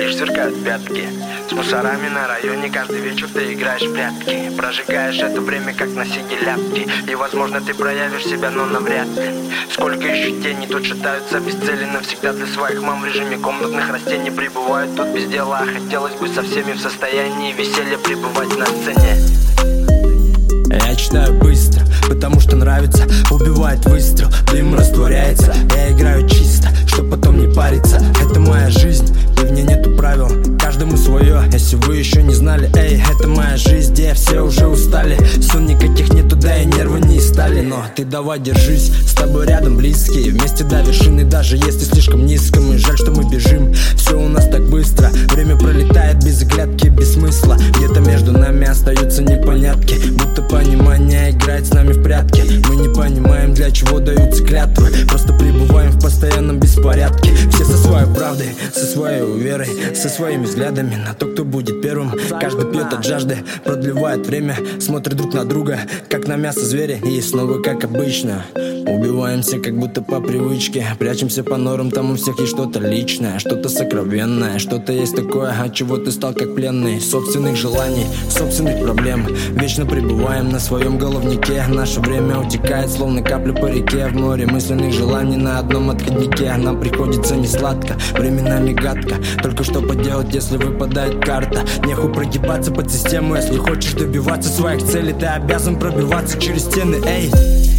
лишь сверкают пятки. С мусорами на районе каждый вечер ты играешь в прятки. Прожигаешь это время как на сиге ляпки. И возможно ты проявишь себя, но навряд ли. Сколько еще теней тут шатаются без цели навсегда для своих мам в режиме комнатных растений. Пребывают тут без дела, а хотелось бы со всеми в состоянии веселья пребывать на сцене. Я читаю быстро, потому что нравится. Убивает выстрел, дым растворяется. Я играю чисто, чтоб потом не париться. Это моя жизнь, и в ней нету правил. Каждому свое, если вы еще не знали. Эй, это моя жизнь, где все уже устали. Сон никаких нету, да и нервы не стали. Но ты давай держись, с тобой рядом близкие. Вместе до вершины, даже если слишком низко. Мы жаль, что мы бежим, все у нас так быстро. Время пролетает без оглядки, без смысла. Где-то между нами остаются непонятки. Будто понимание играет с нами в прятки. Мы не понимаем, для чего даются клятвы. Просто пребываем в постоянном беспорядке. Все со своей правдой, со своей верой, со своими взглядами на то, кто будет первым. Каждый пьет от жажды, продлевает время. Смотрит друг на друга, как на мясо звери. И снова как обычно убиваемся, как будто по привычке. Прячемся по норам, там у всех есть что-то личное, что-то сокровенное. Что-то есть такое, от чего ты стал как пленный. Собственных желаний, собственных проблем. Вечно пребываем на своем головнике. Наше время утекает, словно капля по реке. В море мысленных желаний на одном отходнике. Нам приходится не сладко, временами гадко. Только что поделать, если выпадает карта. Нехуй прогибаться под систему. Если хочешь добиваться своих целей, ты обязан пробиваться через стены. Эй!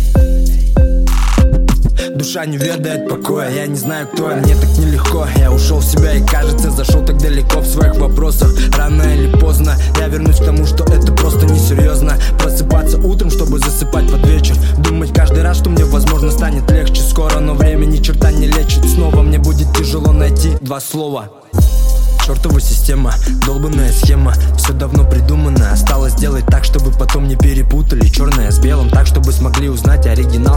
Душа не ведает покоя, я не знаю, кто я, мне так нелегко. Я ушел в себя и, кажется, зашел так далеко в своих вопросах. Рано или поздно я вернусь к тому, что это просто несерьезно. Просыпаться утром, чтобы засыпать под вечер. Думать каждый раз, что мне, возможно, станет легче скоро. Но время ни черта не лечит. Снова мне будет тяжело найти два слова. Чертова система, долбанная схема. Все давно придумано, осталось сделать так, чтобы потом не перепутали черное с белым, так, чтобы смогли узнать оригинал.